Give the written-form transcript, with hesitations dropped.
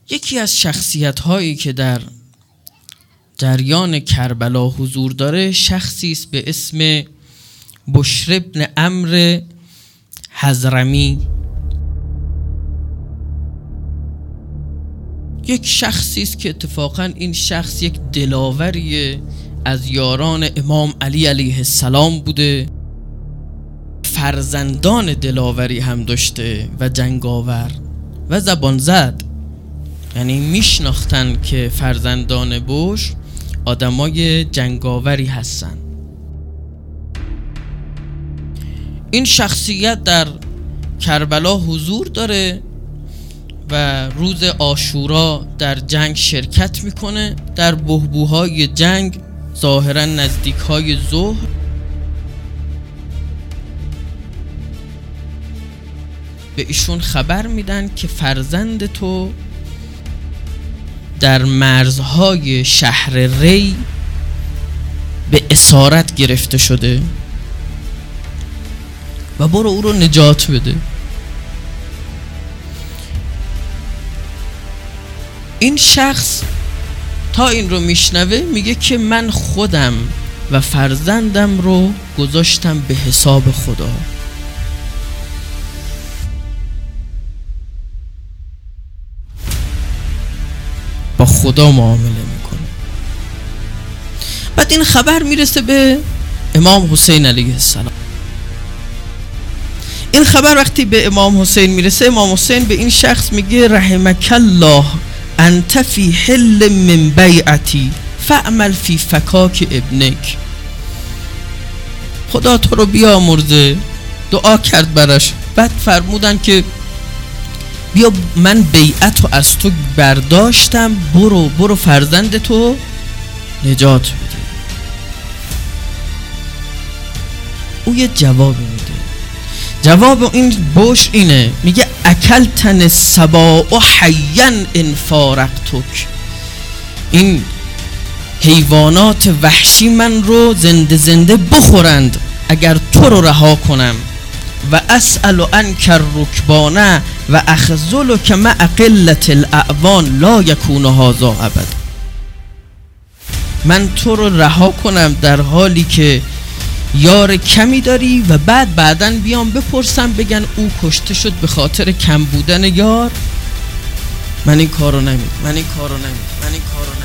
یکی از شخصیت هایی که در جریان کربلا حضور داره شخصی است به اسم بشر بن عمرو حضرمی. یک شخصی است که اتفاقا این شخص یک دلاوری از یاران امام علی علیه السلام بوده، فرزندان دلاوری هم داشته و جنگاور و زبان زد، یعنی میشناختن که فرزندان بشر آدمای جنگاوری هستن. این شخصیت در کربلا حضور داره و روز عاشورا در جنگ شرکت میکنه. در بحبوحای جنگ ظاهرا نزدیک های ظهر به ایشون خبر میدن که فرزند تو در مرزهای شهر ری به اسارت گرفته شده و برو او رو نجات بده. این شخص تا این رو میشنوه میگه که من خودم و فرزندم رو گذاشتم به حساب خدا. با خدا معامله میکنه. بعد این خبر میرسه به امام حسین علیه السلام. این خبر وقتی به امام حسین میرسه، امام حسین به این شخص میگه رحمک الله انت فی حل من بیعتی فعمل فی فکاک ابنک. خدا تو رو بیامرزه. دعا کرد براش. بعد فرمودن که بیا من بیعت رو از تو برداشتم، برو فرزند تو نجات بده. او یه جواب میده. جواب این بشر اینه، میگه اکلتن السباع حیا ان فارقتک. این حیوانات وحشی من رو زنده زنده بخورند اگر تو رو رها کنم. و اسأل عنک الرکبانه و اخذلک مع قلة الاعوان لا یکون هذا ابدا. من تو رو رها کنم در حالی که یار کمی داری و بعدن بیام بپرسم بگن او کشته شد به خاطر کم بودن یار. من این کارو نمیکنم.